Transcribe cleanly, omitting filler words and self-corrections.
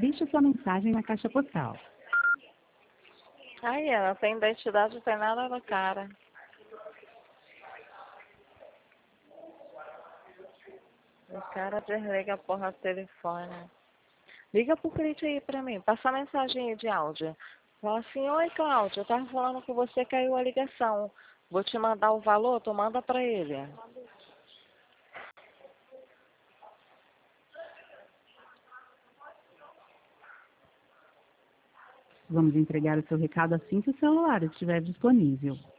Deixe sua mensagem na caixa postal. Aí ela tem identidade, não tem nada na cara. O cara desliga a porra do telefone. Liga pro cliente aí pra mim, passa a mensagem aí de áudio. Fala assim, oi Cláudio, eu tava falando com você, caiu a ligação. Vou te mandar o valor, tu manda pra ele. Vamos entregar o seu recado assim que o celular estiver disponível.